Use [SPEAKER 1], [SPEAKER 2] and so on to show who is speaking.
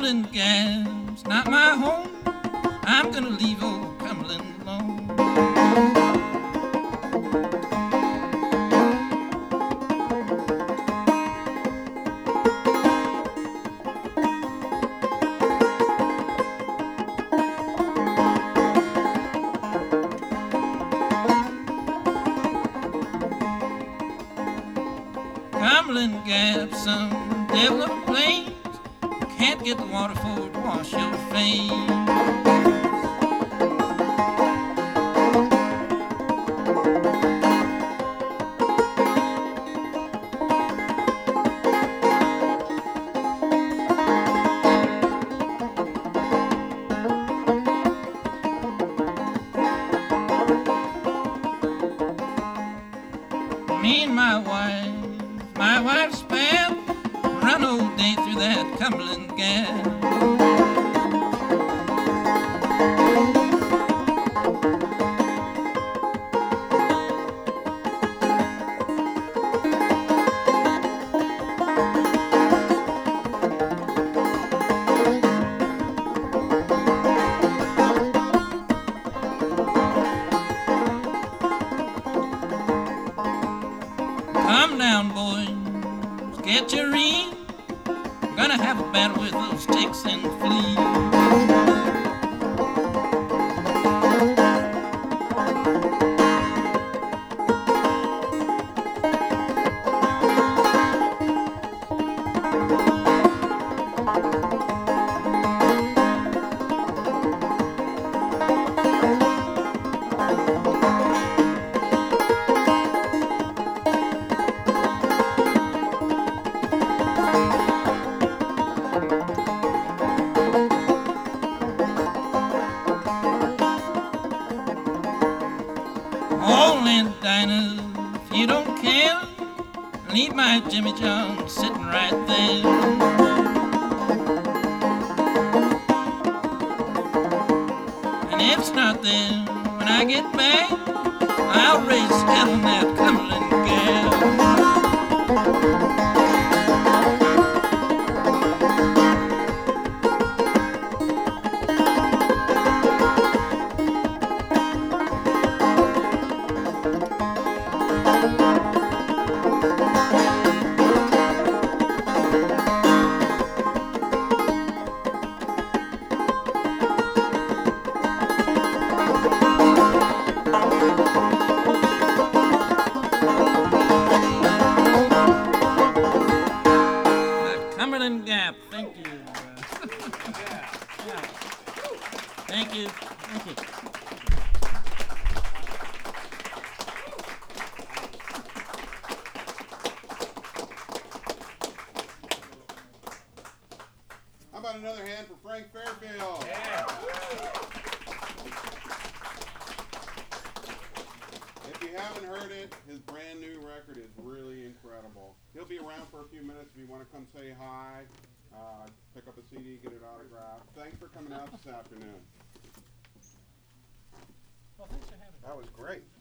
[SPEAKER 1] Cumberland Gap's not my home. I'm gonna leave old Cumberland alone. Cumberland Gap, some developed plains, can't get the water for to wash your face. Me and my wife's pal, run all day through that Cumberland Gap. Come down, boys, get your ring. Gonna have a battle with those ticks and fleas. All in diners, if you don't care, leave my Jimmy John sitting right there. And if it's not there when I get back, I'll raise hell on that Cumberland Gap. Cumberland Gap, thank you. Yeah. Thank you. Thank you.
[SPEAKER 2] How about another hand for Frank Fairfield?
[SPEAKER 3] Yeah.
[SPEAKER 2] If you haven't heard it, his brand new record is really incredible. He'll be around for a few minutes if you want to come say hi, pick up a CD, get it autographed. Thanks for coming out this afternoon.
[SPEAKER 1] Well, thanks for having me.
[SPEAKER 2] That was great.